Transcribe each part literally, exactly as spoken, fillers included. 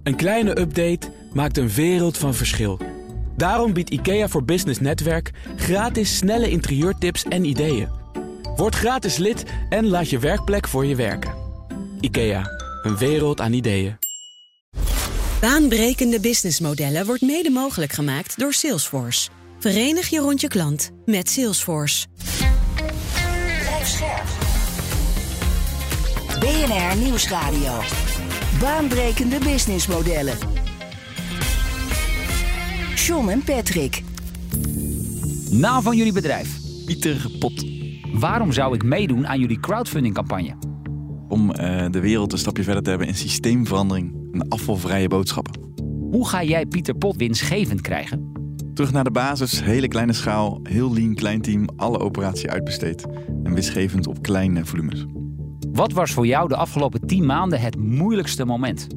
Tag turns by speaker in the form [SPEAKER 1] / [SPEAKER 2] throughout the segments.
[SPEAKER 1] Een kleine update maakt een wereld van verschil. Daarom biedt IKEA voor Business Netwerk gratis snelle interieurtips en ideeën. Word gratis lid en laat je werkplek voor je werken. IKEA, een wereld aan ideeën.
[SPEAKER 2] Baanbrekende businessmodellen wordt mede mogelijk gemaakt door Salesforce. Verenig je rond je klant met Salesforce.
[SPEAKER 3] Blijf scherp. B N R Nieuwsradio. Baanbrekende businessmodellen. John en Patrick.
[SPEAKER 4] Naam van jullie bedrijf?
[SPEAKER 5] Pieter Pot.
[SPEAKER 4] Waarom zou ik meedoen aan jullie crowdfundingcampagne?
[SPEAKER 5] Om uh, de wereld een stapje verder te hebben in systeemverandering en afvalvrije boodschappen.
[SPEAKER 4] Hoe ga jij Pieter Pot winstgevend krijgen?
[SPEAKER 5] Terug naar de basis, hele kleine schaal, heel lean, klein team, alle operatie uitbesteed. En winstgevend op kleine volumes.
[SPEAKER 4] Wat was voor jou de afgelopen tien maanden het moeilijkste moment?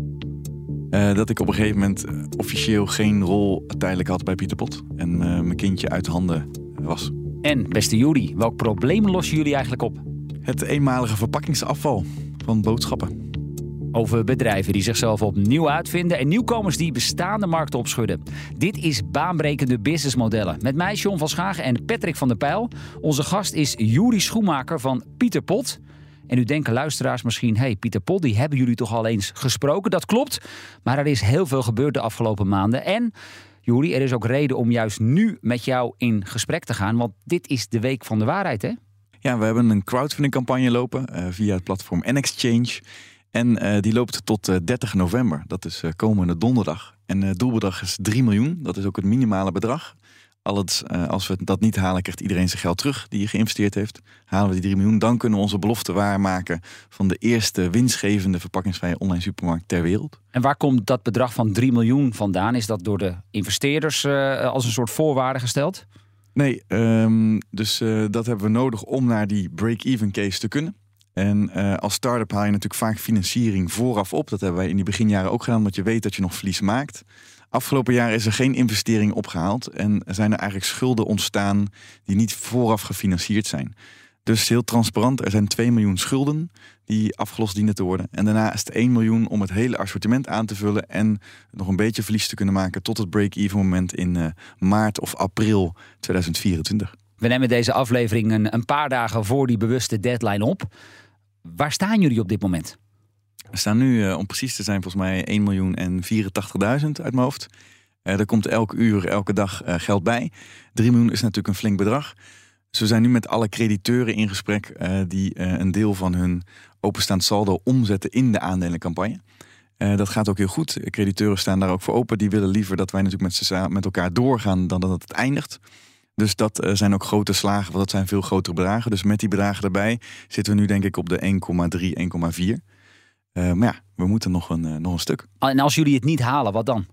[SPEAKER 5] Uh, dat ik op een gegeven moment uh, officieel geen rol tijdelijk had bij Pieter Pot. En uh, mijn kindje uit handen was.
[SPEAKER 4] En beste Juri, welk probleem lossen jullie eigenlijk op?
[SPEAKER 5] Het eenmalige verpakkingsafval van boodschappen.
[SPEAKER 4] Over bedrijven die zichzelf opnieuw uitvinden en nieuwkomers die bestaande markten opschudden. Dit is Baanbrekende Businessmodellen. Met mij John van Schagen en Patrick van der Pijl. Onze gast is Juri Schoenmaker van Pieter Pot. En nu denken luisteraars misschien, hey, Pieter Pot, die hebben jullie toch al eens gesproken? Dat klopt, maar er is heel veel gebeurd de afgelopen maanden. En Juri, er is ook reden om juist nu met jou in gesprek te gaan, want dit is de week van de waarheid, hè?
[SPEAKER 5] Ja, we hebben een crowdfundingcampagne lopen uh, via het platform N-Exchange. En uh, die loopt tot uh, dertig november. Dat is uh, komende donderdag. En het uh, doelbedrag is drie miljoen. Dat is ook het minimale bedrag. Al het, uh, als we dat niet halen, krijgt iedereen zijn geld terug die geïnvesteerd heeft. Halen we die drie miljoen, dan kunnen we onze belofte waarmaken van de eerste winstgevende verpakkingsvrije online supermarkt ter wereld.
[SPEAKER 4] En waar komt dat bedrag van drie miljoen vandaan? Is dat door de investeerders uh, als een soort voorwaarde gesteld?
[SPEAKER 5] Nee, um, dus uh, dat hebben we nodig om naar die break-even case te kunnen. En uh, als start-up haal je natuurlijk vaak financiering vooraf op. Dat hebben wij in die beginjaren ook gedaan, omdat je weet dat je nog verlies maakt. Afgelopen jaar is er geen investering opgehaald en zijn er eigenlijk schulden ontstaan die niet vooraf gefinancierd zijn. Dus heel transparant, er zijn twee miljoen schulden die afgelost dienen te worden. En daarna is het één miljoen om het hele assortiment aan te vullen en nog een beetje verlies te kunnen maken tot het break-even moment in uh, maart of april tweeduizend vierentwintig.
[SPEAKER 4] We nemen deze aflevering een, een paar dagen voor die bewuste deadline op. Waar staan jullie op dit moment?
[SPEAKER 5] We staan nu, uh, om precies te zijn, volgens mij één miljoen en vierentachtigduizend uit mijn hoofd. Uh, er komt elk uur, elke dag uh, geld bij. drie miljoen is natuurlijk een flink bedrag. Dus we zijn nu met alle crediteuren in gesprek uh, die uh, een deel van hun openstaand saldo omzetten in de aandelencampagne. Uh, dat gaat ook heel goed. Crediteuren staan daar ook voor open. Die willen liever dat wij natuurlijk met, z'n, met elkaar doorgaan dan dat het eindigt. Dus dat uh, zijn ook grote slagen, want dat zijn veel grotere bedragen. Dus met die bedragen erbij zitten we nu denk ik op de één komma drie, één komma vier. Uh, maar ja, we moeten nog een, uh, nog een stuk.
[SPEAKER 4] En als jullie het niet halen, wat dan?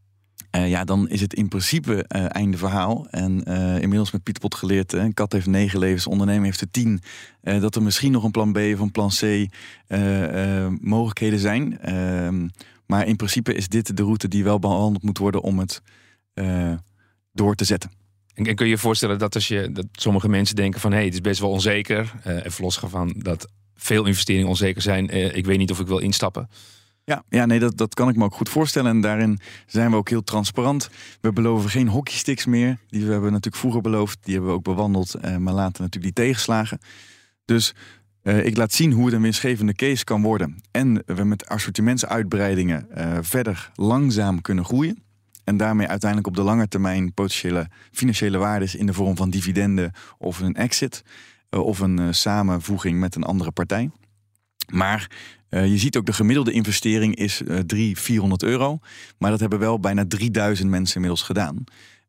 [SPEAKER 5] Uh, ja, dan is het in principe uh, einde verhaal. En uh, inmiddels met Pieter Pot geleerd, uh, een kat heeft negen levens, ondernemer heeft er tien. Uh, dat er misschien nog een plan B of een plan C uh, uh, mogelijkheden zijn. Uh, maar in principe is dit de route die wel behandeld moet worden om het uh, door te zetten.
[SPEAKER 6] En kun je je voorstellen dat als je dat sommige mensen denken van hé, hey, het is best wel onzeker. Uh, even losgaan van dat veel investeringen onzeker zijn. Uh, ik weet niet of ik wil instappen.
[SPEAKER 5] Ja, ja nee, dat, dat kan ik me ook goed voorstellen. En daarin zijn we ook heel transparant. We beloven geen hockeysticks meer. Die we hebben natuurlijk vroeger beloofd. Die hebben we ook bewandeld. Uh, maar laten natuurlijk die tegenslagen. Dus uh, ik laat zien hoe het een winstgevende case kan worden. En we met assortimentsuitbreidingen uh, verder langzaam kunnen groeien. En daarmee uiteindelijk op de lange termijn potentiële financiële waardes in de vorm van dividenden of een exit. Uh, of een uh, samenvoeging met een andere partij. Maar uh, je ziet ook de gemiddelde investering is uh, driehonderd, vierhonderd euro. Maar dat hebben wel bijna drieduizend mensen inmiddels gedaan.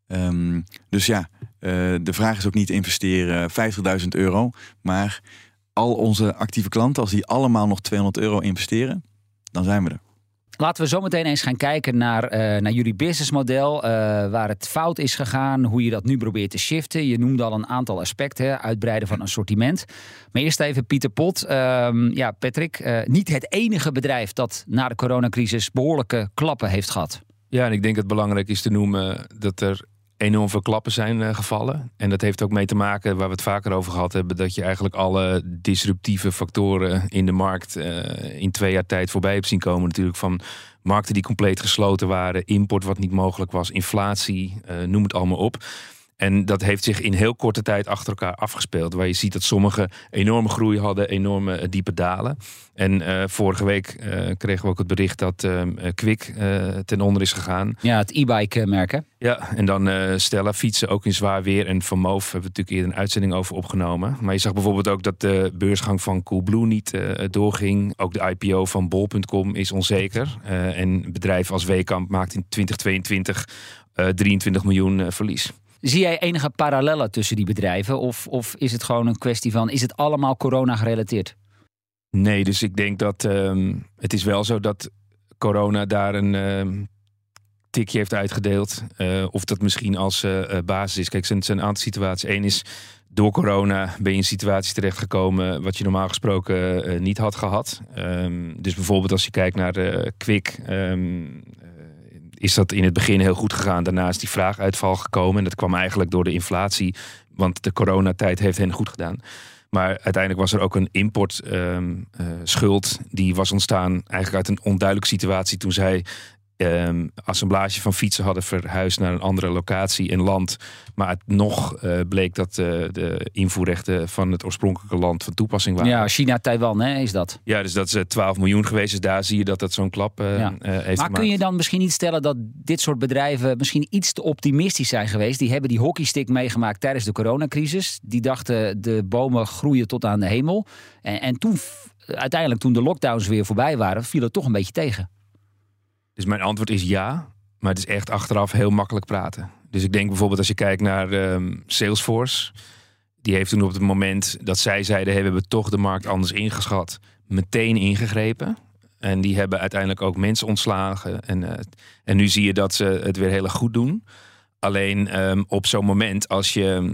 [SPEAKER 5] Um, dus ja, uh, de vraag is ook niet investeren vijftigduizend euro. Maar al onze actieve klanten, als die allemaal nog tweehonderd euro investeren, dan zijn we er.
[SPEAKER 4] Laten we zo meteen eens gaan kijken naar, uh, naar jullie businessmodel. Uh, waar het fout is gegaan. Hoe je dat nu probeert te shiften. Je noemde al een aantal aspecten. Hè, uitbreiden van assortiment. Maar eerst even Pieter Pot. Uh, ja, Patrick. Uh, niet het enige bedrijf dat na de coronacrisis behoorlijke klappen heeft gehad.
[SPEAKER 6] Ja, en ik denk dat het belangrijk is te noemen dat er enorm veel klappen zijn uh, gevallen. En dat heeft ook mee te maken, waar we het vaker over gehad hebben, dat je eigenlijk alle disruptieve factoren in de markt uh, in twee jaar tijd voorbij hebt zien komen. Natuurlijk van markten die compleet gesloten waren, import wat niet mogelijk was, inflatie, uh, noem het allemaal op. En dat heeft zich in heel korte tijd achter elkaar afgespeeld. Waar je ziet dat sommigen enorme groei hadden, enorme uh, diepe dalen. En uh, vorige week uh, kregen we ook het bericht dat uh, Kwik uh, ten onder is gegaan.
[SPEAKER 4] Ja, het e-bike merken.
[SPEAKER 6] Ja, en dan uh, Stella fietsen ook in zwaar weer. En Van Moof hebben we natuurlijk eerder een uitzending over opgenomen. Maar je zag bijvoorbeeld ook dat de beursgang van Coolblue niet uh, doorging. Ook de I P O van bol punt com is onzeker. Uh, en bedrijven als Wekamp maakt in twintig tweeëntwintig uh, drieëntwintig miljoen uh, verlies.
[SPEAKER 4] Zie jij enige parallellen tussen die bedrijven? Of, of is het gewoon een kwestie van, is het allemaal corona gerelateerd?
[SPEAKER 6] Nee, dus ik denk dat um, het is wel zo dat corona daar een um, tikje heeft uitgedeeld. Uh, of dat misschien als uh, basis is. Kijk, het zijn een aantal situaties. Eén is, door corona ben je in een situatie terechtgekomen wat je normaal gesproken uh, niet had gehad. Um, dus bijvoorbeeld als je kijkt naar uh, Kwik... Um, is dat in het begin heel goed gegaan. Daarna is die vraaguitval gekomen. En dat kwam eigenlijk door de inflatie. Want de coronatijd heeft hen goed gedaan. Maar uiteindelijk was er ook een importschuld. Um, uh, die was ontstaan eigenlijk uit een onduidelijke situatie. Toen zij um, assemblage van fietsen hadden verhuisd naar een andere locatie en land. Maar het nog uh, bleek dat uh, de invoerrechten van het oorspronkelijke land van toepassing waren.
[SPEAKER 4] Ja, China, Taiwan, hè, is dat?
[SPEAKER 6] Ja, dus dat is uh, twaalf miljoen geweest. Dus daar zie je dat dat zo'n klap uh,
[SPEAKER 4] ja.
[SPEAKER 6] uh, heeft
[SPEAKER 4] Maar
[SPEAKER 6] gemaakt.
[SPEAKER 4] kun je dan misschien niet stellen dat dit soort bedrijven misschien iets te optimistisch zijn geweest? Die hebben die hockeystick meegemaakt tijdens de coronacrisis. Die dachten de bomen groeien tot aan de hemel. En, en toen, uiteindelijk toen de lockdowns weer voorbij waren, viel het toch een beetje tegen.
[SPEAKER 6] Dus mijn antwoord is ja, maar het is echt achteraf heel makkelijk praten. Dus ik denk bijvoorbeeld als je kijkt naar um, Salesforce. Die heeft toen op het moment dat zij zeiden, hey, we hebben toch de markt anders ingeschat, meteen ingegrepen. En die hebben uiteindelijk ook mensen ontslagen. En, uh, en nu zie je dat ze het weer heel erg goed doen. Alleen um, op zo'n moment, als je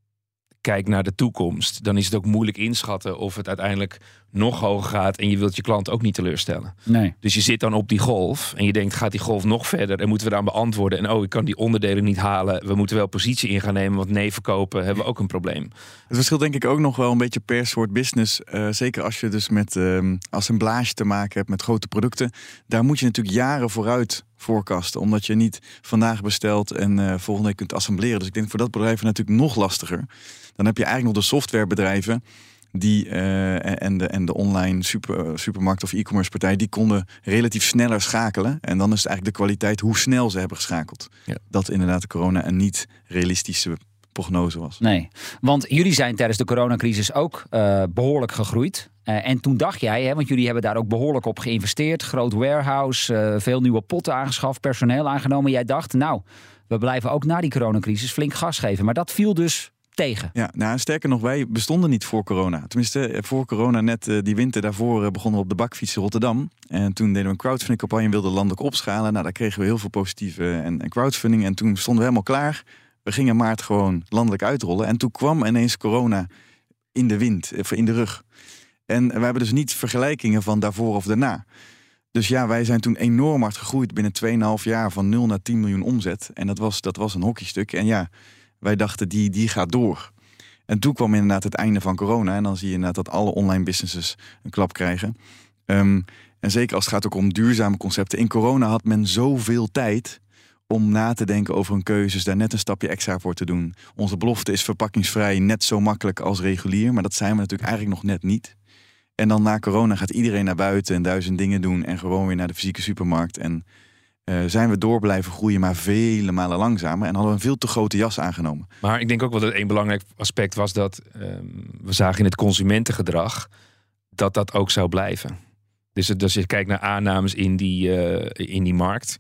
[SPEAKER 6] kijkt naar de toekomst, dan is het ook moeilijk inschatten of het uiteindelijk nog hoger gaat en je wilt je klant ook niet teleurstellen.
[SPEAKER 4] Nee.
[SPEAKER 6] Dus je zit dan op die golf en je denkt, gaat die golf nog verder en moeten we daar beantwoorden? En oh, ik kan die onderdelen niet halen. We moeten wel positie in gaan nemen, want nee verkopen hebben we ook een probleem.
[SPEAKER 5] Het verschilt denk ik ook nog wel een beetje per soort business. Uh, zeker als je dus met uh, assemblage te maken hebt met grote producten. Daar moet je natuurlijk jaren vooruit voorkasten. Omdat je niet vandaag bestelt en uh, volgende week kunt assembleren. Dus ik denk voor dat bedrijf natuurlijk nog lastiger. Dan heb je eigenlijk nog de softwarebedrijven die uh, en, de, en de online super, supermarkt of e-commerce partij, die konden relatief sneller schakelen. En dan is het eigenlijk de kwaliteit hoe snel ze hebben geschakeld. Ja. Dat inderdaad de corona een niet realistische prognose was.
[SPEAKER 4] Nee, want jullie zijn tijdens de coronacrisis ook uh, behoorlijk gegroeid. Uh, en toen dacht jij, hè, want jullie hebben daar ook behoorlijk op geïnvesteerd. Groot warehouse, uh, veel nieuwe potten aangeschaft, personeel aangenomen. Jij dacht, nou, we blijven ook na die coronacrisis flink gas geven. Maar dat viel dus tegen.
[SPEAKER 5] Ja, nou, sterker nog, wij bestonden niet voor corona. Tenminste, voor corona, net uh, die winter daarvoor uh, begonnen we op de bakfiets in Rotterdam. En toen deden we een crowdfunding campagne en wilden landelijk opschalen. Nou, daar kregen we heel veel positieve en, en crowdfunding. En toen stonden we helemaal klaar. We gingen maart gewoon landelijk uitrollen. En toen kwam ineens corona in de wind, in de rug. En we hebben dus niet vergelijkingen van daarvoor of daarna. Dus ja, wij zijn toen enorm hard gegroeid binnen twee komma vijf jaar van nul naar tien miljoen omzet. En dat was, dat was een hockeystuk. En ja, wij dachten, die, die gaat door. En toen kwam inderdaad het einde van corona. En dan zie je inderdaad dat alle online businesses een klap krijgen. Um, en zeker als het gaat ook om duurzame concepten. In corona had men zoveel tijd om na te denken over hun keuzes, daar net een stapje extra voor te doen. Onze belofte is verpakkingsvrij net zo makkelijk als regulier. Maar dat zijn we natuurlijk eigenlijk nog net niet. En dan na corona gaat iedereen naar buiten en duizend dingen doen en gewoon weer naar de fysieke supermarkt. En uh, zijn we door blijven groeien, maar vele malen langzamer. En hadden we een veel te grote jas aangenomen.
[SPEAKER 6] Maar ik denk ook wel dat één belangrijk aspect was dat um, we zagen in het consumentengedrag dat dat ook zou blijven. Dus als je kijkt naar aannames in die, uh, in die markt,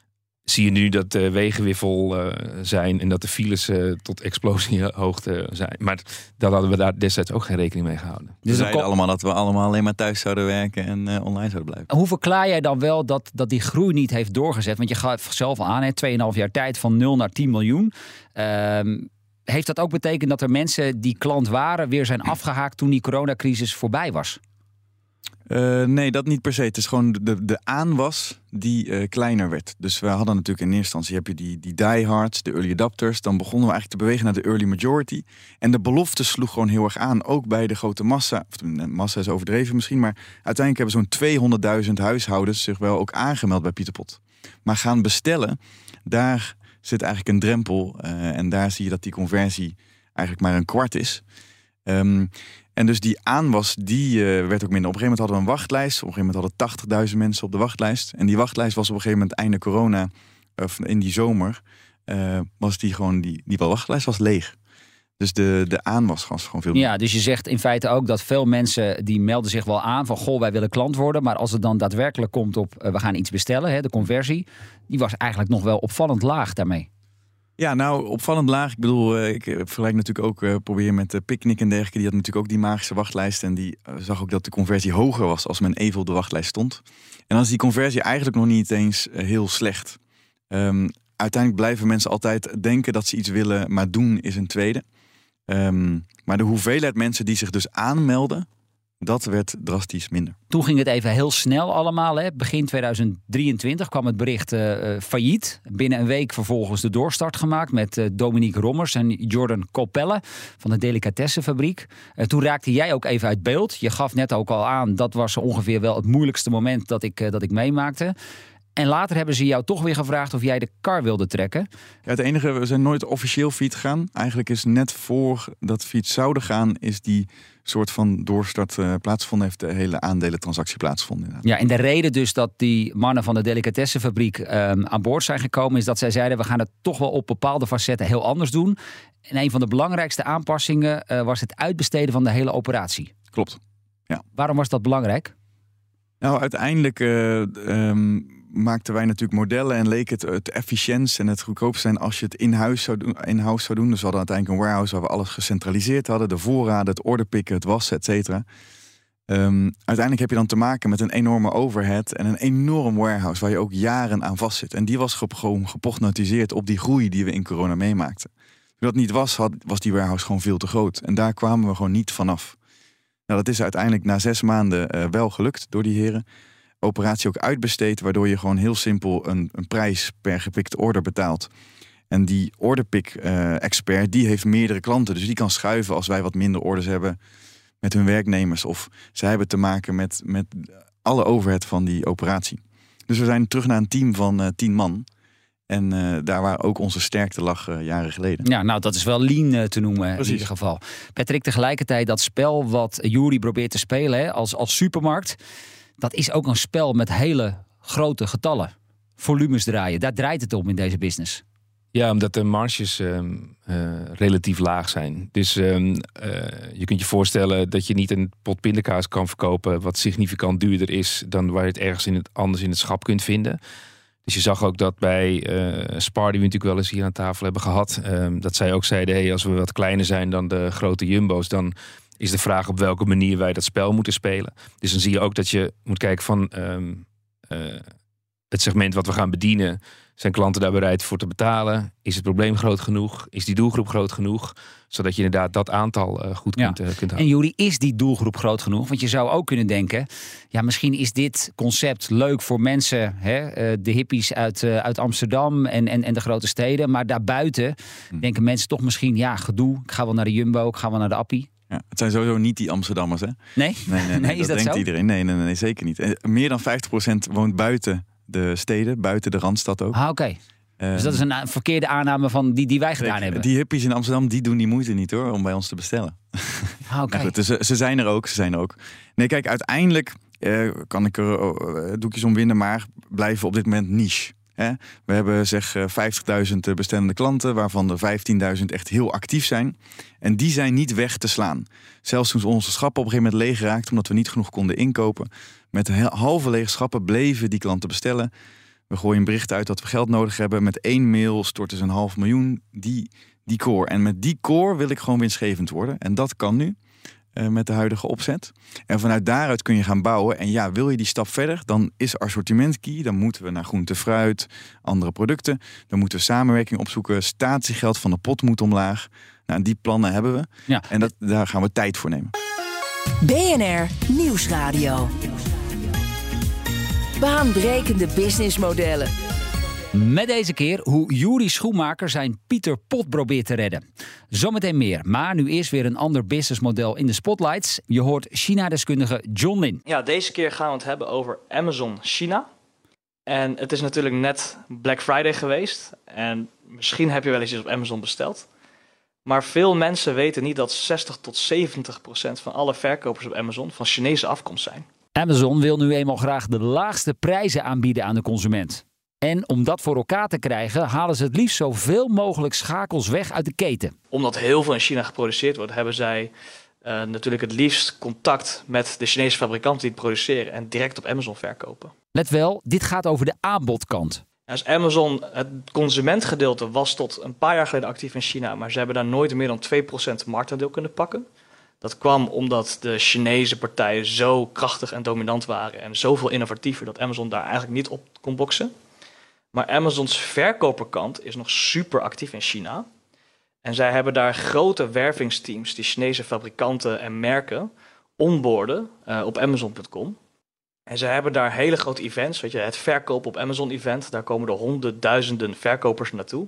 [SPEAKER 6] zie je nu dat de wegen weer vol uh, zijn en dat de files uh, tot explosiehoogte zijn. Maar dat hadden we daar destijds ook geen rekening mee gehouden.
[SPEAKER 5] We
[SPEAKER 4] Dus
[SPEAKER 5] zeiden
[SPEAKER 4] kom...
[SPEAKER 5] allemaal dat we allemaal alleen maar thuis zouden werken en uh, online zouden blijven.
[SPEAKER 4] Hoe verklaar jij dan wel dat, dat die groei niet heeft doorgezet? Want je gaat zelf al aan, twee komma vijf jaar tijd van nul naar tien miljoen. Um, heeft dat ook betekend dat er mensen die klant waren weer zijn afgehaakt toen die coronacrisis voorbij was?
[SPEAKER 5] Uh, nee, dat niet per se. Het is gewoon de, de aanwas die uh, kleiner werd. Dus we hadden natuurlijk in eerste instantie heb je die, die diehards, de early adopters. Dan begonnen we eigenlijk te bewegen naar de early majority. En de belofte sloeg gewoon heel erg aan. Ook bij de grote massa. Of de massa is overdreven misschien. Maar uiteindelijk hebben zo'n tweehonderdduizend huishoudens zich wel ook aangemeld bij Pieter Pot. Maar gaan bestellen, daar zit eigenlijk een drempel. Uh, en daar zie je dat die conversie eigenlijk maar een kwart is. Um, En dus die aanwas, die uh, werd ook minder. Op een gegeven moment hadden we een wachtlijst. Op een gegeven moment hadden tachtigduizend mensen op de wachtlijst. En die wachtlijst was op een gegeven moment einde corona, of in die zomer, uh, was die gewoon, die, die wachtlijst was leeg. Dus de, de aanwas was gewoon veel meer.
[SPEAKER 4] Ja, dus je zegt in feite ook dat veel mensen die melden zich wel aan van goh, wij willen klant worden. Maar als het dan daadwerkelijk komt op uh, we gaan iets bestellen, hè, de conversie, die was eigenlijk nog wel opvallend laag daarmee.
[SPEAKER 5] Ja, nou, opvallend laag. Ik bedoel, ik vergelijk natuurlijk ook, uh, probeer met uh, Picnic en dergelijke. Die had natuurlijk ook die magische wachtlijst. En die uh, zag ook dat de conversie hoger was als men even op de wachtlijst stond. En dan is die conversie eigenlijk nog niet eens uh, heel slecht. Um, uiteindelijk blijven mensen altijd denken dat ze iets willen, maar doen is een tweede. Um, maar de hoeveelheid mensen die zich dus aanmelden, dat werd drastisch minder.
[SPEAKER 4] Toen ging het even heel snel allemaal. Hè. Begin tweeduizend drieëntwintig kwam het bericht uh, failliet. Binnen een week vervolgens de doorstart gemaakt met uh, Dominique Rommers en Jordan Copelle van de Delicatessenfabriek. Uh, toen raakte jij ook even uit beeld. Je gaf net ook al aan, dat was ongeveer wel het moeilijkste moment dat ik, uh, dat ik meemaakte. En later hebben ze jou toch weer gevraagd of jij de kar wilde trekken.
[SPEAKER 5] Ja, het enige, we zijn nooit officieel failliet gegaan. Eigenlijk is net voor dat failliet zouden gaan, is die soort van doorstart uh, plaatsgevonden, heeft de hele aandelentransactie plaatsgevonden. Inderdaad.
[SPEAKER 4] Ja, en de reden dus dat die mannen van de Delicatessenfabriek uh, aan boord zijn gekomen, is dat zij zeiden, we gaan het toch wel op bepaalde facetten heel anders doen. En een van de belangrijkste aanpassingen uh, was het uitbesteden van de hele operatie.
[SPEAKER 5] Klopt, ja.
[SPEAKER 4] Waarom was dat belangrijk?
[SPEAKER 5] Nou, uiteindelijk uh, um, maakten wij natuurlijk modellen en leek het het efficiëntst en het goedkoopst zijn als je het in-house zou doen, in-house zou doen. Dus we hadden uiteindelijk een warehouse waar we alles gecentraliseerd hadden. De voorraden, het orderpikken, het wassen, et cetera. Um, uiteindelijk heb je dan te maken met een enorme overhead en een enorm warehouse waar je ook jaren aan vastzit. En die was ge- gewoon geprognosticeerd op die groei die we in corona meemaakten. Als dat niet was, had, was die warehouse gewoon veel te groot. En daar kwamen we gewoon niet vanaf. Nou, dat is uiteindelijk na zes maanden uh, wel gelukt door die heren. Operatie ook uitbesteed, waardoor je gewoon heel simpel een, een prijs per gepikte order betaalt. En die orderpick-expert, uh, die heeft meerdere klanten. Dus die kan schuiven als wij wat minder orders hebben met hun werknemers. Of zij hebben te maken met, met alle overhead van die operatie. Dus we zijn terug naar een team van uh, tien man. En uh, daar waar ook onze sterkte lag uh, jaren geleden.
[SPEAKER 4] Ja, nou, dat is wel lean uh, te noemen. Precies. In ieder geval. Patrick, tegelijkertijd dat spel wat Juri probeert te spelen, hè, als, als supermarkt, dat is ook een spel met hele grote getallen. Volumes draaien. Daar draait het om in deze business.
[SPEAKER 6] Ja, omdat de marges uh, uh, relatief laag zijn. Dus uh, uh, je kunt je voorstellen dat je niet een pot pindakaas kan verkopen wat significant duurder is dan waar je het ergens in het, anders in het schap kunt vinden. Dus je zag ook dat bij uh, Spar, die we natuurlijk wel eens hier aan tafel hebben gehad, uh, dat zij ook zeiden, hey, als we wat kleiner zijn dan de grote jumbo's, dan is de vraag op welke manier wij dat spel moeten spelen. Dus dan zie je ook dat je moet kijken van um, uh, het segment wat we gaan bedienen. Zijn klanten daar bereid voor te betalen? Is het probleem groot genoeg? Is die doelgroep groot genoeg? Zodat je inderdaad dat aantal uh, goed ja. kunt, uh, kunt houden.
[SPEAKER 4] En Juri, is die doelgroep groot genoeg? Want je zou ook kunnen denken, ja, misschien is dit concept leuk voor mensen, hè, de hippies uit, uh, uit Amsterdam en, en, en de grote steden. Maar daarbuiten hm. denken mensen toch misschien, ja, gedoe. Ik ga wel naar de Jumbo, ik ga wel naar de Appie.
[SPEAKER 5] Ja, het zijn sowieso niet die Amsterdammers, hè?
[SPEAKER 4] Nee? Nee, nee, nee,
[SPEAKER 5] nee
[SPEAKER 4] is
[SPEAKER 5] dat,
[SPEAKER 4] dat
[SPEAKER 5] denkt
[SPEAKER 4] zo?
[SPEAKER 5] iedereen. Nee, nee, nee, nee, zeker niet. En meer dan vijftig procent woont buiten de steden, buiten de Randstad ook.
[SPEAKER 4] Ah, oké. Okay. Uh, dus dat is een verkeerde aanname van die, die wij gedaan
[SPEAKER 5] kijk,
[SPEAKER 4] hebben.
[SPEAKER 5] Die hippies in Amsterdam, die doen die moeite niet hoor, om bij ons te bestellen.
[SPEAKER 4] Ah, okay.
[SPEAKER 5] nou, dus ze, ze zijn er ook, ze zijn er ook. Nee, kijk, uiteindelijk uh, kan ik er uh, doekjes om winnen, maar blijven op dit moment niche. Hè? We hebben zeg vijftigduizend bestellende klanten, waarvan er vijftienduizend echt heel actief zijn. En die zijn niet weg te slaan. Zelfs toen onze schappen op een gegeven moment leeg raakten, omdat we niet genoeg konden inkopen. Met halve lege schappen bleven die klanten bestellen. We gooien een bericht uit dat we geld nodig hebben. Met één mail storten ze een half miljoen. Die, die core. En met die core wil ik gewoon winstgevend worden. En dat kan nu. Uh, met de huidige opzet. En vanuit daaruit kun je gaan bouwen. En ja, wil je die stap verder, dan is assortiment key. Dan moeten we naar groente, fruit, andere producten. Dan moeten we samenwerking opzoeken. Statiegeld van de pot moet omlaag. Nou, die plannen hebben we.
[SPEAKER 4] Ja.
[SPEAKER 5] En dat, daar gaan we tijd voor nemen.
[SPEAKER 3] B N R Nieuwsradio. Baanbrekende businessmodellen.
[SPEAKER 4] Met deze keer hoe Juri Schoenmaker zijn Pieter Pot probeert te redden. Zometeen meer, maar nu eerst weer een ander businessmodel in de spotlights. Je hoort China-deskundige John Lin.
[SPEAKER 7] Ja, deze keer gaan we het hebben over Amazon China. En het is natuurlijk net Black Friday geweest. En misschien heb je wel eens iets op Amazon besteld. Maar veel mensen weten niet dat zestig tot zeventig procent van alle verkopers op Amazon van Chinese afkomst zijn.
[SPEAKER 4] Amazon wil nu eenmaal graag de laagste prijzen aanbieden aan de consument. En om dat voor elkaar te krijgen, halen ze het liefst zoveel mogelijk schakels weg uit de keten.
[SPEAKER 7] Omdat heel veel in China geproduceerd wordt, hebben zij uh, natuurlijk het liefst contact met de Chinese fabrikanten die het produceren en direct op Amazon verkopen.
[SPEAKER 4] Let wel, dit gaat over de aanbodkant.
[SPEAKER 7] Dus Amazon, het consumentgedeelte, was tot een paar jaar geleden actief in China, maar ze hebben daar nooit meer dan twee procent marktaandeel kunnen pakken. Dat kwam omdat de Chinese partijen zo krachtig en dominant waren en zoveel innovatiever dat Amazon daar eigenlijk niet op kon boksen. Maar Amazons verkoperkant is nog super actief in China. En zij hebben daar grote wervingsteams die Chinese fabrikanten en merken onboarden uh, op Amazon punt com. En zij hebben daar hele grote events, weet je, het verkopen op Amazon event. Daar komen er honderdduizenden verkopers naartoe.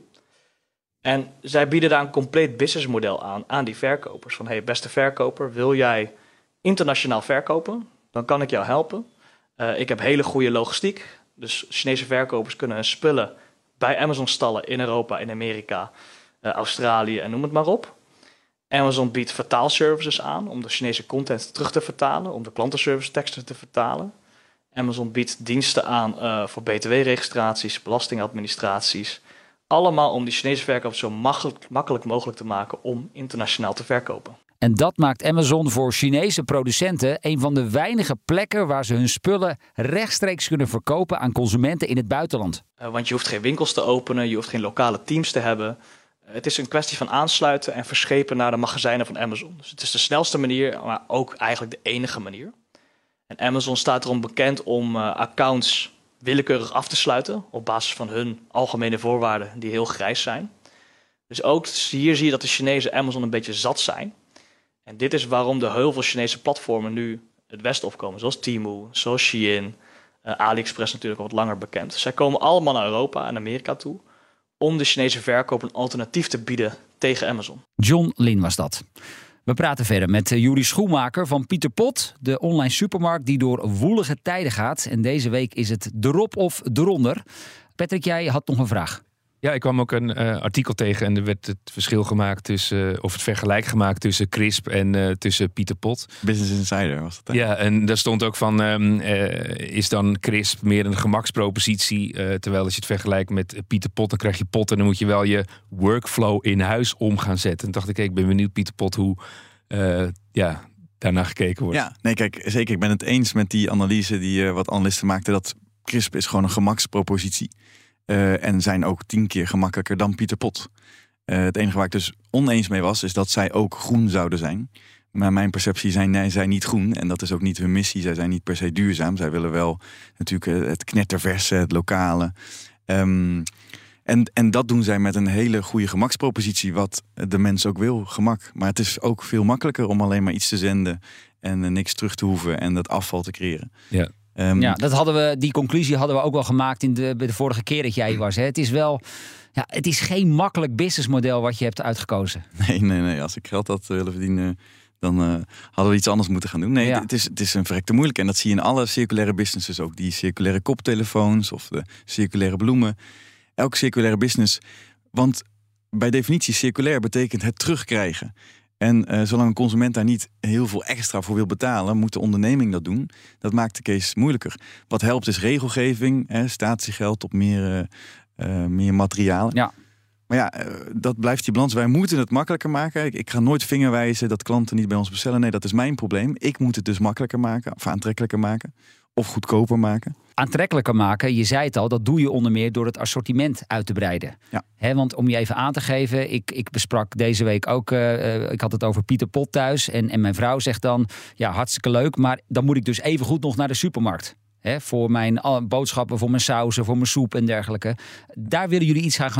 [SPEAKER 7] En zij bieden daar een compleet businessmodel aan, aan die verkopers. Van, hey, beste verkoper, wil jij internationaal verkopen? Dan kan ik jou helpen. Uh, ik heb hele goede logistiek. Dus Chinese verkopers kunnen hun spullen bij Amazon stallen in Europa, in Amerika, uh, Australië en noem het maar op. Amazon biedt vertaalservices aan om de Chinese content terug te vertalen, om de klantenservice teksten te vertalen. Amazon biedt diensten aan uh, voor B T W-registraties, belastingadministraties. Allemaal om die Chinese verkopers zo makkelijk, makkelijk mogelijk te maken om internationaal te verkopen.
[SPEAKER 4] En dat maakt Amazon voor Chinese producenten een van de weinige plekken waar ze hun spullen rechtstreeks kunnen verkopen aan consumenten in het buitenland.
[SPEAKER 7] Uh, want je hoeft geen winkels te openen, je hoeft geen lokale teams te hebben. Uh, het is een kwestie van aansluiten en verschepen naar de magazijnen van Amazon. Dus het is de snelste manier, maar ook eigenlijk de enige manier. En Amazon staat erom bekend om uh, accounts willekeurig af te sluiten op basis van hun algemene voorwaarden die heel grijs zijn. Dus ook hier zie je dat de Chinezen Amazon een beetje zat zijn. En dit is waarom de heel veel Chinese platformen nu het westen opkomen, zoals Temu, zoals Shein, uh, AliExpress natuurlijk al wat langer bekend. Zij komen allemaal naar Europa en Amerika toe om de Chinese verkoop een alternatief te bieden tegen Amazon.
[SPEAKER 4] John Lin was dat. We praten verder met uh, Juri Schoenmaker van Pieter Pot, de online supermarkt die door woelige tijden gaat. En deze week is het erop of eronder. Patrick, jij had nog een vraag.
[SPEAKER 6] Ja, ik kwam ook een uh, artikel tegen en er werd het verschil gemaakt tussen, uh, of het vergelijk gemaakt tussen Crisp en uh, tussen Pieter Pot.
[SPEAKER 5] Business Insider was dat. Hè?
[SPEAKER 6] Ja, en daar stond ook van, um, uh, is dan Crisp meer een gemakspropositie? Uh, terwijl als je het vergelijkt met Pieter Pot, dan krijg je pot en dan moet je wel je workflow in huis om gaan zetten. En dacht ik, ik ben benieuwd, Pieter Pot, hoe uh, ja, daarna gekeken wordt.
[SPEAKER 5] Ja, nee, kijk, zeker. Ik ben het eens met die analyse die uh, wat analisten maakten, dat Crisp is gewoon een gemakspropositie. Uh, en zijn ook tien keer gemakkelijker dan Pieter Pot. Uh, het enige waar ik dus oneens mee was, is dat zij ook groen zouden zijn. Maar mijn perceptie zijn, nee, zij niet groen. En dat is ook niet hun missie. Zij zijn niet per se duurzaam. Zij willen wel natuurlijk het knetterverse, het lokale. Um, en, en dat doen zij met een hele goede gemakspropositie. Wat de mens ook wil, gemak. Maar het is ook veel makkelijker om alleen maar iets te zenden en uh, niks terug te hoeven en dat afval te creëren.
[SPEAKER 6] Ja.
[SPEAKER 5] Um,
[SPEAKER 4] ja, dat hadden we, die conclusie hadden we ook wel gemaakt in de, de vorige keer dat jij hier was. Hè. Het is wel, ja, het is geen makkelijk businessmodel wat je hebt uitgekozen.
[SPEAKER 5] Nee, nee, nee. Als ik geld had willen verdienen, dan uh, hadden we iets anders moeten gaan doen. Nee,
[SPEAKER 4] Ja.
[SPEAKER 5] het, is, het is een verrekte moeilijk. En dat zie je in alle circulaire businesses ook. Die circulaire koptelefoons of de circulaire bloemen. Elke circulaire business. Want bij definitie circulair betekent het terugkrijgen. En uh, zolang een consument daar niet heel veel extra voor wil betalen, moet de onderneming dat doen. Dat maakt de case moeilijker. Wat helpt is regelgeving, hè, statiegeld op meer, uh, uh, meer materialen.
[SPEAKER 4] Ja.
[SPEAKER 5] Maar ja, uh, dat blijft die balans. Wij moeten het makkelijker maken. Ik, ik ga nooit vingerwijzen dat klanten niet bij ons bestellen. Nee, dat is mijn probleem. Ik moet het dus makkelijker maken, of aantrekkelijker maken. Of goedkoper maken.
[SPEAKER 4] Aantrekkelijker maken, je zei het al, dat doe je onder meer door het assortiment uit te breiden.
[SPEAKER 5] Ja.
[SPEAKER 4] He, want om je even aan te geven, ik, ik besprak deze week ook, uh, ik had het over Pieter Pot thuis. En, en mijn vrouw zegt dan, ja, hartstikke leuk, maar dan moet ik dus even goed nog naar de supermarkt. He, voor mijn uh, boodschappen, voor mijn sauzen, voor mijn soep en dergelijke. Daar willen jullie iets aan gaan doen.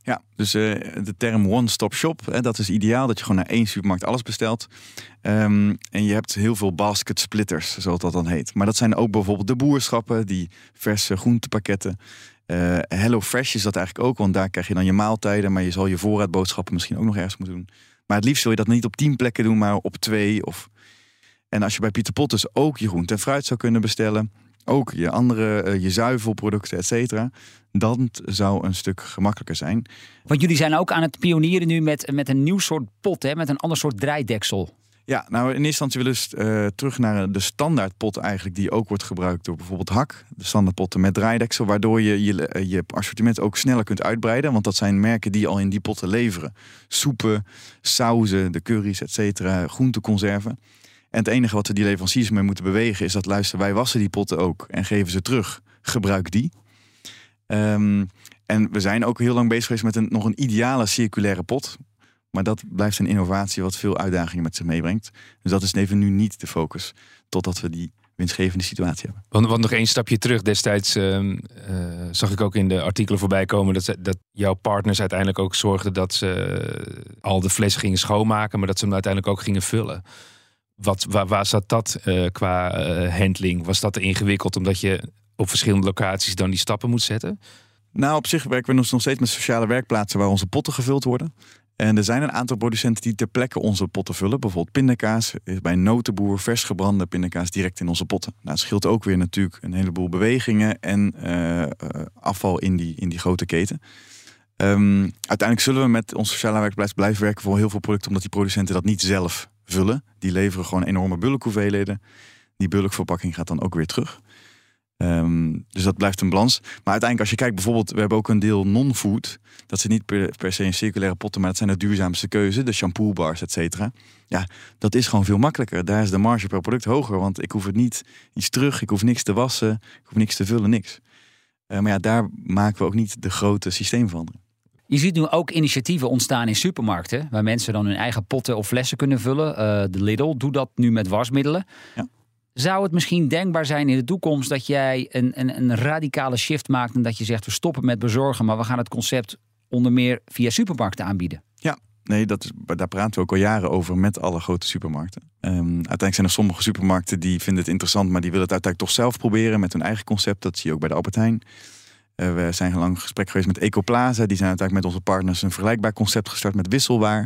[SPEAKER 5] Ja, dus uh, de term one-stop shop, hè, dat is ideaal. Dat je gewoon naar één supermarkt alles bestelt. Um, en je hebt heel veel basket splitters, zoals dat dan heet. Maar dat zijn ook bijvoorbeeld de boerschappen, die verse groentepakketten. Uh, Hello Fresh is dat eigenlijk ook, want daar krijg je dan je maaltijden. Maar je zal je voorraadboodschappen misschien ook nog ergens moeten doen. Maar het liefst wil je dat niet op tien plekken doen, maar op twee. Of... En als je bij Pieter Potters ook je groente en fruit zou kunnen bestellen, ook je andere, uh, je zuivelproducten, et cetera, dan zou een stuk gemakkelijker zijn.
[SPEAKER 4] Want jullie zijn ook aan het pionieren nu met, met een nieuw soort pot, hè? Met een ander soort draaideksel.
[SPEAKER 5] Ja, nou in eerste instantie willen we uh, terug naar de standaardpot eigenlijk, die ook wordt gebruikt door bijvoorbeeld Hak. De standaardpotten met draaideksel, waardoor je je, je assortiment ook sneller kunt uitbreiden. Want dat zijn merken die al in die potten leveren. Soepen, sauzen, de curry's, et cetera, groenteconserven. En het enige wat we die leveranciers mee moeten bewegen is dat, luister, wij wassen die potten ook en geven ze terug. Gebruik die. Um, en we zijn ook heel lang bezig geweest met een, nog een ideale circulaire pot. Maar dat blijft een innovatie wat veel uitdagingen met zich meebrengt. Dus dat is even nu niet de focus, totdat we die winstgevende situatie hebben.
[SPEAKER 6] Want, want nog één stapje terug. Destijds uh, uh, zag ik ook in de artikelen voorbij komen dat, ze, dat jouw partners uiteindelijk ook zorgden dat ze al de flessen gingen schoonmaken, maar dat ze hem uiteindelijk ook gingen vullen. Wat, waar, waar zat dat uh, qua uh, handling? Was dat te ingewikkeld omdat je op verschillende locaties dan die stappen moet zetten?
[SPEAKER 5] Nou, op zich werken we nog steeds met sociale werkplaatsen waar onze potten gevuld worden. En er zijn een aantal producenten die ter plekke onze potten vullen. Bijvoorbeeld pindakaas. Bij een notenboer vers gebrande pindakaas direct in onze potten. Nou, het scheelt ook weer natuurlijk een heleboel bewegingen en uh, afval in die, in die grote keten. Um, uiteindelijk zullen we met onze sociale werkplaats blijven werken voor heel veel producten, omdat die producenten dat niet zelf vullen. Die leveren gewoon enorme bulkhoeveelheden. Die bulkverpakking gaat dan ook weer terug. Um, dus dat blijft een balans. Maar uiteindelijk als je kijkt bijvoorbeeld, we hebben ook een deel non-food. Dat zijn niet per, per se in circulaire potten, maar dat zijn de duurzaamste keuze. De shampoo bars, et cetera. Ja, dat is gewoon veel makkelijker. Daar is de marge per product hoger. Want ik hoef het niet iets terug, ik hoef niks te wassen, ik hoef niks te vullen, niks. Uh, maar ja, daar maken we ook niet de grote systeemverandering.
[SPEAKER 4] Je ziet nu ook initiatieven ontstaan in supermarkten, waar mensen dan hun eigen potten of flessen kunnen vullen. Uh, de Lidl doet dat nu met wasmiddelen. Ja. Zou het misschien denkbaar zijn in de toekomst dat jij een, een, een radicale shift maakt en dat je zegt, we stoppen met bezorgen, maar we gaan het concept onder meer via supermarkten aanbieden?
[SPEAKER 5] Ja, nee, dat is, daar praten we ook al jaren over met alle grote supermarkten. Um, uiteindelijk zijn er sommige supermarkten die vinden het interessant, maar die willen het uiteindelijk toch zelf proberen met hun eigen concept. Dat zie je ook bij de Albert Heijn. Uh, we zijn lang in gesprek geweest met Ecoplaza. Die zijn uiteindelijk met onze partners een vergelijkbaar concept gestart met wisselwaar.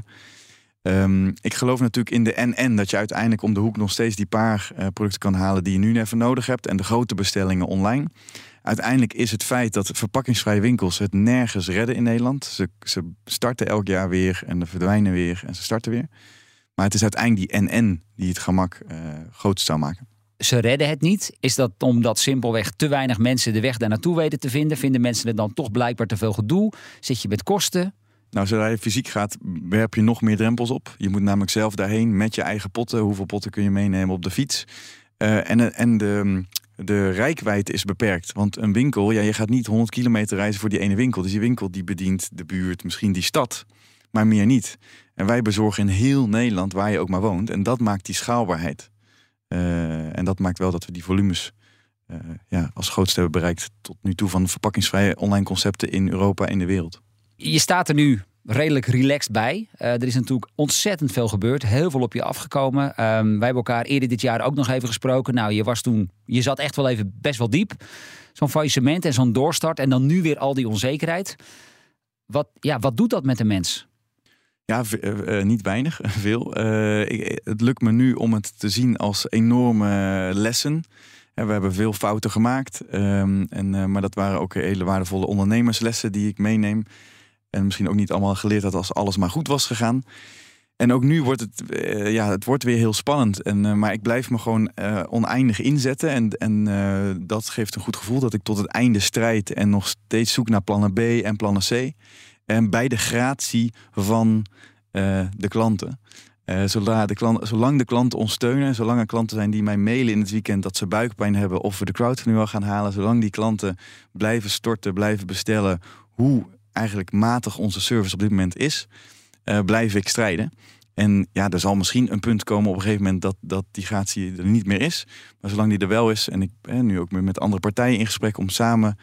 [SPEAKER 5] Um, ik geloof natuurlijk in de en-en, dat je uiteindelijk om de hoek nog steeds die paar uh, producten kan halen die je nu even nodig hebt en de grote bestellingen online. Uiteindelijk is het feit dat verpakkingsvrije winkels het nergens redden in Nederland. Ze, ze starten elk jaar weer en ze verdwijnen weer en ze starten weer. Maar het is uiteindelijk die en-en die het gemak uh, groot zou maken.
[SPEAKER 4] Ze redden het niet. Is dat omdat simpelweg te weinig mensen de weg daar naartoe weten te vinden? Vinden mensen er dan toch blijkbaar te veel gedoe? Zit je met kosten?
[SPEAKER 5] Nou, zodra je fysiek gaat, werp je nog meer drempels op. Je moet namelijk zelf daarheen met je eigen potten. Hoeveel potten kun je meenemen op de fiets? Uh, en en de, de reikwijdte is beperkt. Want een winkel, ja, je gaat niet honderd kilometer reizen voor die ene winkel. Dus die winkel die bedient de buurt, misschien die stad, maar meer niet. En wij bezorgen in heel Nederland, waar je ook maar woont. En dat maakt die schaalbaarheid. Uh, en dat maakt wel dat we die volumes uh, ja, als grootste hebben bereikt tot nu toe van verpakkingsvrije online concepten in Europa en in de wereld.
[SPEAKER 4] Je staat er nu redelijk relaxed bij. Uh, er is natuurlijk ontzettend veel gebeurd. Heel veel op je afgekomen. Um, wij hebben elkaar eerder dit jaar ook nog even gesproken. Nou, je was toen, je zat echt wel even best wel diep. Zo'n faillissement en zo'n doorstart. En dan nu weer al die onzekerheid. Wat, ja, wat doet dat met een mens?
[SPEAKER 5] Ja, v- uh, niet weinig, veel. Uh, ik, het lukt me nu om het te zien als enorme lessen. We hebben veel fouten gemaakt. Um, en, uh, maar dat waren ook hele waardevolle ondernemerslessen die ik meeneem. En misschien ook niet allemaal geleerd had als alles maar goed was gegaan. En ook nu wordt het, uh, ja, het wordt weer heel spannend. En, uh, maar ik blijf me gewoon uh, oneindig inzetten. En, en uh, dat geeft een goed gevoel dat ik tot het einde strijd. En nog steeds zoek naar plannen B en plannen C. En bij de gratie van uh, de klanten. Uh, zolang, de klant, zolang de klanten ons steunen, zolang er klanten zijn die mij mailen in het weekend dat ze buikpijn hebben of we de crowdfunding wel gaan halen, zolang die klanten blijven storten, blijven bestellen, hoe eigenlijk matig onze service op dit moment is, uh, blijf ik strijden. En ja, er zal misschien een punt komen op een gegeven moment dat, dat die gratie er niet meer is. Maar zolang die er wel is, en ik ben nu ook met andere partijen in gesprek om samen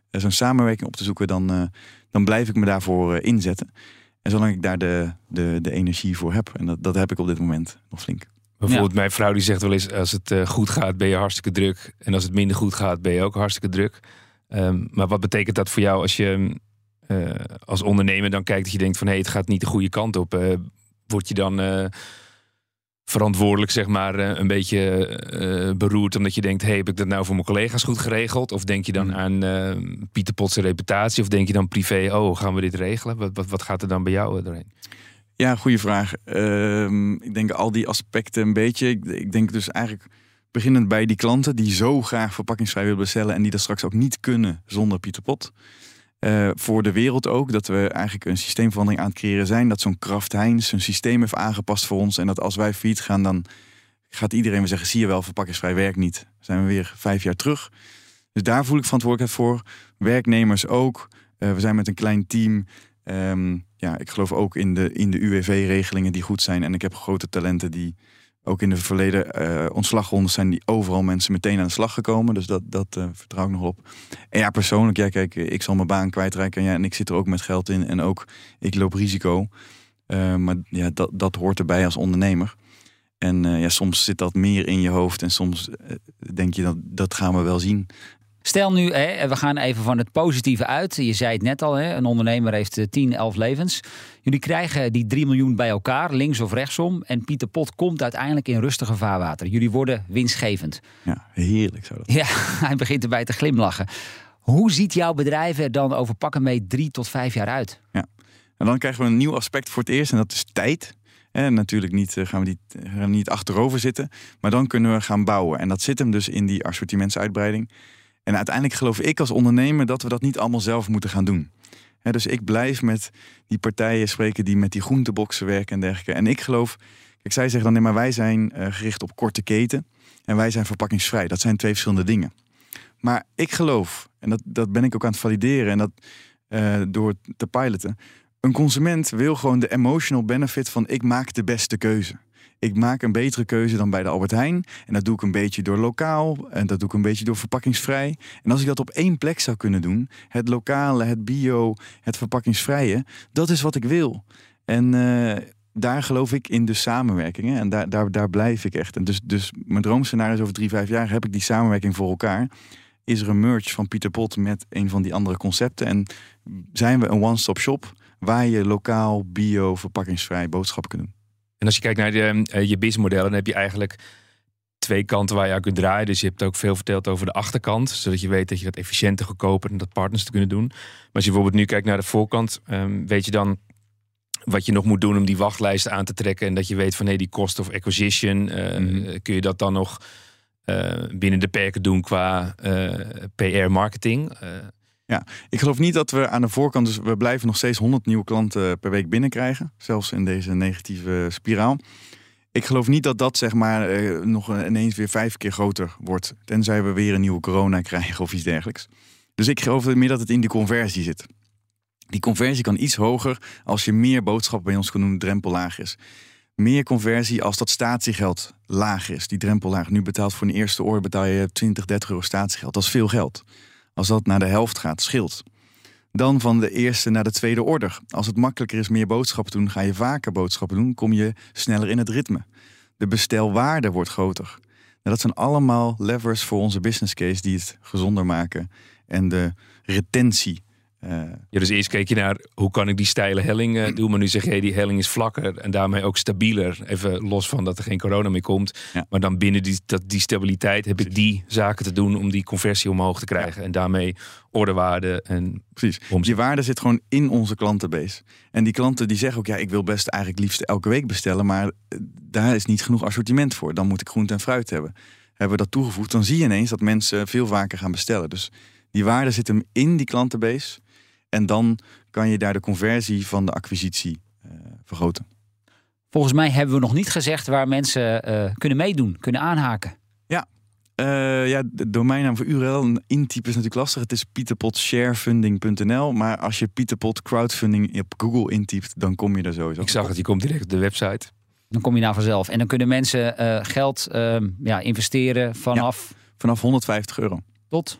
[SPEAKER 5] uh, zo'n samenwerking op te zoeken, dan, uh, dan blijf ik me daarvoor uh, inzetten. En zolang ik daar de, de, de energie voor heb. En dat, dat heb ik op dit moment nog flink.
[SPEAKER 6] Bijvoorbeeld
[SPEAKER 4] Ja.
[SPEAKER 6] mijn vrouw die zegt wel eens, als het uh, goed gaat ben je hartstikke druk. En als het minder goed gaat ben je ook hartstikke druk. Um, maar wat betekent dat voor jou als je uh, als ondernemer dan kijkt dat je denkt van hé, hey, het gaat niet de goede kant op. Uh, word je dan uh, verantwoordelijk zeg maar uh, een beetje uh, beroerd omdat je denkt, hé, hey, heb ik dat nou voor mijn collega's goed geregeld? Of denk je dan mm. aan uh, Pieter Pot's reputatie? Of denk je dan privé, oh, gaan we dit regelen? Wat, wat, wat gaat er dan bij jou doorheen?
[SPEAKER 5] Ja, goede vraag. Uh, ik denk al die aspecten een beetje. Ik, ik denk dus eigenlijk beginnend bij die klanten die zo graag verpakkingsvrij willen bestellen en die dat straks ook niet kunnen zonder Pieter Pot. Uh, voor de wereld ook, dat we eigenlijk een systeemverandering aan het creëren zijn. Dat zo'n Kraft Heinz zijn systeem heeft aangepast voor ons. En dat als wij failliet gaan, dan gaat iedereen weer zeggen, zie je wel, verpakkingsvrij werkt niet. Dan zijn we weer vijf jaar terug. Dus daar voel ik verantwoordelijkheid voor. Werknemers ook. Uh, we zijn met een klein team. Um, ja, ik geloof ook in de, in de U W V-regelingen die goed zijn. En ik heb grote talenten die ook in de verleden uh, ontslagrondes zijn die overal mensen meteen aan de slag gekomen. Dus dat, dat uh, vertrouw ik nog op. En ja, persoonlijk, ja, kijk, ik zal mijn baan kwijtraken. Ja, en ik zit er ook met geld in. En ook, ik loop risico. Uh, maar ja, dat, dat hoort erbij als ondernemer. En uh, ja, soms zit dat meer in je hoofd. En soms uh, denk je, dat, dat gaan we wel zien.
[SPEAKER 4] Stel nu, hè, we gaan even van het positieve uit. Je zei het net al, hè, een ondernemer heeft tien, elf levens. Jullie krijgen die drie miljoen bij elkaar, links of rechtsom. En Pieter Pot komt uiteindelijk in rustige vaarwater. Jullie worden winstgevend.
[SPEAKER 5] Ja, heerlijk zou dat.
[SPEAKER 4] Ja, hij begint erbij te glimlachen. Hoe ziet jouw bedrijf er dan over pakken mee drie tot vijf jaar uit?
[SPEAKER 5] Ja, en dan krijgen we een nieuw aspect voor het eerst en dat is tijd. En natuurlijk niet, gaan we niet, gaan we niet achterover zitten. Maar dan kunnen we gaan bouwen. En dat zit hem dus in die assortimentsuitbreiding. En uiteindelijk geloof ik als ondernemer dat we dat niet allemaal zelf moeten gaan doen. He, dus ik blijf met die partijen spreken die met die groenteboxen werken en dergelijke. En ik geloof, kijk, zij zeggen dan, nee, maar wij zijn uh, gericht op korte keten. En wij zijn verpakkingsvrij. Dat zijn twee verschillende dingen. Maar ik geloof, en dat, dat ben ik ook aan het valideren en dat uh, door te piloten. Een consument wil gewoon de emotional benefit van ik maak de beste keuze. Ik maak een betere keuze dan bij de Albert Heijn. En dat doe ik een beetje door lokaal. En dat doe ik een beetje door verpakkingsvrij. En als ik dat op één plek zou kunnen doen. Het lokale, het bio, het verpakkingsvrije. Dat is wat ik wil. En uh, daar geloof ik in de samenwerkingen. En daar, daar, daar blijf ik echt. En dus, dus mijn droomscenario is over drie, vijf jaar heb ik die samenwerking voor elkaar. Is er een merge van Pieter Pot met een van die andere concepten. En zijn we een one-stop shop waar je lokaal, bio, verpakkingsvrij boodschappen kunt doen.
[SPEAKER 6] En als je kijkt naar de, uh, je businessmodellen, dan heb je eigenlijk twee kanten waar je aan kunt draaien. Dus je hebt ook veel verteld over de achterkant, zodat je weet dat je dat efficiënter, goedkoper en dat partners te kunnen doen. Maar als je bijvoorbeeld nu kijkt naar de voorkant, um, weet je dan wat je nog moet doen om die wachtlijsten aan te trekken en dat je weet van nee, die cost of acquisition, uh, mm-hmm. kun je dat dan nog uh, binnen de perken doen qua uh, P R-marketing? Uh,
[SPEAKER 5] Ja, ik geloof niet dat we aan de voorkant, dus we blijven nog steeds honderd nieuwe klanten per week binnenkrijgen. Zelfs in deze negatieve spiraal. Ik geloof niet dat dat zeg maar eh, nog ineens weer vijf keer groter wordt. Tenzij we weer een nieuwe corona krijgen of iets dergelijks. Dus ik geloof meer dat het in die conversie zit. Die conversie kan iets hoger als je meer boodschappen bij ons kan doen, de drempel laag is. Meer conversie als dat statiegeld laag is, die drempel laag. Nu betaalt voor een eerste oor betaal je twintig, dertig euro statiegeld. Dat is veel geld. Als dat naar de helft gaat, scheelt. Dan van de eerste naar de tweede order. Als het makkelijker is meer boodschappen te doen, ga je vaker boodschappen doen, kom je sneller in het ritme. De bestelwaarde wordt groter. Nou, dat zijn allemaal levers voor onze business case die het gezonder maken. En de retentie. Uh,
[SPEAKER 6] ja, dus eerst keek je naar hoe kan ik die steile helling uh, doen. Maar nu zeg je, hey, die helling is vlakker en daarmee ook stabieler. Even los van dat er geen corona meer komt.
[SPEAKER 5] Ja.
[SPEAKER 6] Maar dan binnen die, dat, die stabiliteit heb ik die zaken te doen om die conversie omhoog te krijgen. Ja. En daarmee ordewaarde en
[SPEAKER 5] precies. Omzet. Die waarde zit gewoon in onze klantenbase. En die klanten die zeggen ook, ja, ik wil best eigenlijk liefst elke week bestellen. Maar daar is niet genoeg assortiment voor. Dan moet ik groente en fruit hebben. Hebben we dat toegevoegd, dan zie je ineens dat mensen veel vaker gaan bestellen. Dus die waarde zit hem in die klantenbase. En dan kan je daar de conversie van de acquisitie uh, vergroten.
[SPEAKER 4] Volgens mij hebben we nog niet gezegd waar mensen uh, kunnen meedoen, kunnen aanhaken.
[SPEAKER 5] Ja, uh, ja, de domeinnaam voor U R L intypen is natuurlijk lastig. Het is pieterpotsharefunding punt n l. Maar als je Pieterpot crowdfunding op Google intypt, dan kom je er sowieso.
[SPEAKER 6] Ik zag het, je komt direct op de website.
[SPEAKER 4] Dan kom je naar vanzelf. En dan kunnen mensen uh, geld uh, ja, investeren vanaf...
[SPEAKER 5] Ja, vanaf honderdvijftig euro.
[SPEAKER 4] Tot?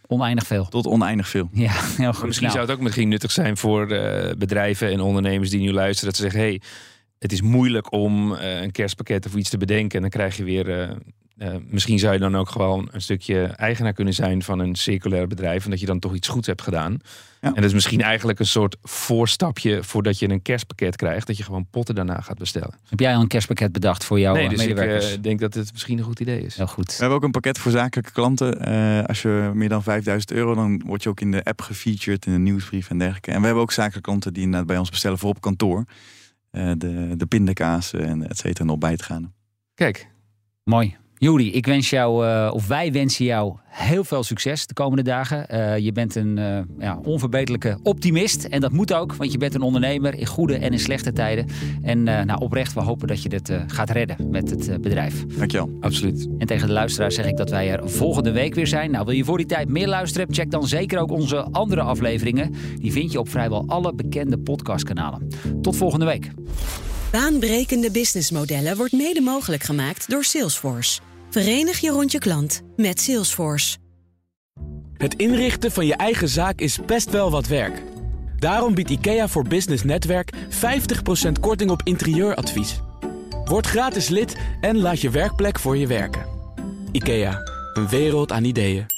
[SPEAKER 4] Oneindig veel.
[SPEAKER 5] Tot oneindig veel.
[SPEAKER 4] Ja, heel goed.
[SPEAKER 6] Maar misschien
[SPEAKER 4] Nou,
[SPEAKER 6] zou het ook misschien nuttig zijn voor uh, bedrijven en ondernemers die nu luisteren. Dat ze zeggen, hey, het is moeilijk om uh, een kerstpakket of iets te bedenken. En dan krijg je weer... Uh, uh, misschien zou je dan ook gewoon een stukje eigenaar kunnen zijn van een circulair bedrijf. En dat je dan toch iets goeds hebt gedaan. Ja. En dat is misschien eigenlijk een soort voorstapje voordat je een kerstpakket krijgt. Dat je gewoon potten daarna gaat bestellen.
[SPEAKER 4] Heb jij al een kerstpakket bedacht voor jouw
[SPEAKER 6] nee, dus
[SPEAKER 4] medewerkers?
[SPEAKER 6] ik uh, denk dat het misschien een goed idee is.
[SPEAKER 4] Heel goed.
[SPEAKER 5] We hebben ook een pakket voor zakelijke klanten. Uh, als je meer dan vijfduizend euro, dan word je ook in de app gefeatured, in de nieuwsbrief en dergelijke. En we hebben ook zakelijke klanten die inderdaad bij ons bestellen voor op kantoor. Uh, de, de pindakaas en et cetera en ontbijtgranen.
[SPEAKER 6] Kijk.
[SPEAKER 4] Mooi. Juri, ik wens jou, uh, of wij wensen jou heel veel succes de komende dagen. Uh, je bent een uh, ja, onverbeterlijke optimist. En dat moet ook, want je bent een ondernemer in goede en in slechte tijden. En uh, nou, oprecht, we hopen dat je dit uh, gaat redden met het uh, bedrijf.
[SPEAKER 5] Dankjewel.
[SPEAKER 6] Absoluut.
[SPEAKER 4] En tegen de luisteraars zeg ik dat wij er volgende week weer zijn. Nou, wil je voor die tijd meer luisteren? Check dan zeker ook onze andere afleveringen. Die vind je op vrijwel alle bekende podcastkanalen. Tot volgende week.
[SPEAKER 2] Baanbrekende businessmodellen wordt mede mogelijk gemaakt door Salesforce. Verenig je rond je klant met Salesforce.
[SPEAKER 1] Het inrichten van je eigen zaak is best wel wat werk. Daarom biedt IKEA voor Business Netwerk vijftig procent korting op interieuradvies. Word gratis lid en laat je werkplek voor je werken. IKEA, een wereld aan ideeën.